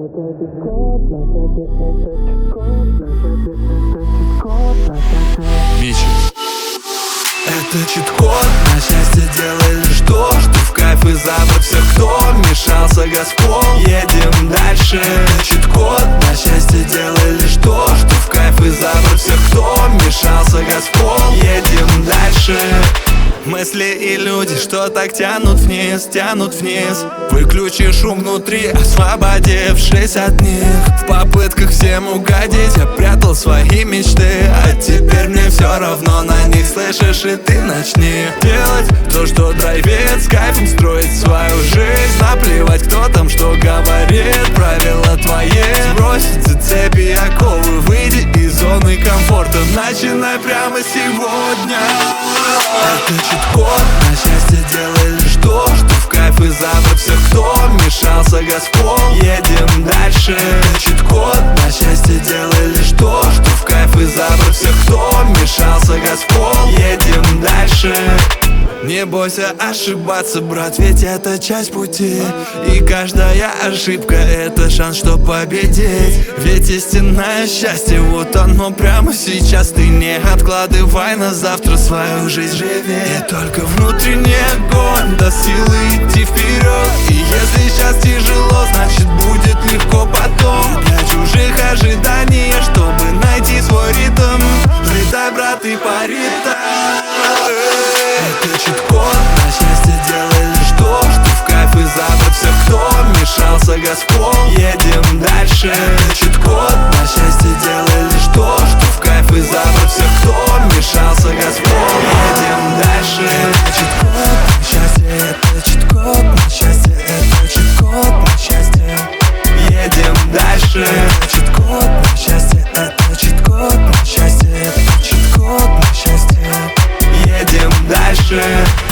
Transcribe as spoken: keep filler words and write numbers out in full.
Миша. Это чит-код, на счастье делай лишь то, что в кайф и забыть всех, кто вмешался Господь. Едем дальше. Это чит-код, на счастье делай лишь то, что в кайф и забыть всех, кто вмешался Господь. Едем дальше. Мысли и люди, что так тянут вниз, тянут вниз. Выключи шум внутри, освободившись от них. В попытках всем угодить я прятал свои мечты, а теперь мне все равно на них, слышишь, и ты начни делать то, что драйвит, с кайфом строить свою жизнь. Наплевать, кто там что говорит, правила твои. Сбросить цепи, оковы, выйди из зоны комфорта, начинай прямо сегодня. Это чит-код, на счастье делай лишь то, что в кайф и забыть всех, кто вмешался Господь. Едем дальше. Это чит-код, на счастье делай лишь то, что в кайф и забыть всех, кто вмешался Господь. Едем дальше. Не бойся ошибаться, брат, ведь это часть пути. И каждая ошибка — это шанс, чтоб победить. Ведь истинное счастье, вот оно прямо сейчас. Ты не откладывай на завтра свою жизнь, живи. И только внутренний огонь даст силы идти вперед. И если сейчас тяжело, значит будет легко потом. Для чужих ожиданий, чтобы найти свой ритм, взлетай, брат, и пари там. Это чит-код, на счастье делай лишь то, что в кайф и забыть всех, кто вмешался Господь. Едем дальше. Это чит-код, на счастье делай лишь то, что в кайф и забыть всех, кто вмешался Господь. Едем дальше. Это чит-код, на счастье, это чит-код, на счастье, это чит-код, на счастье. Едем дальше. Это чит-код, на счастье, это чит-код, на счастье, это чит-код, на счастье. Едем дальше.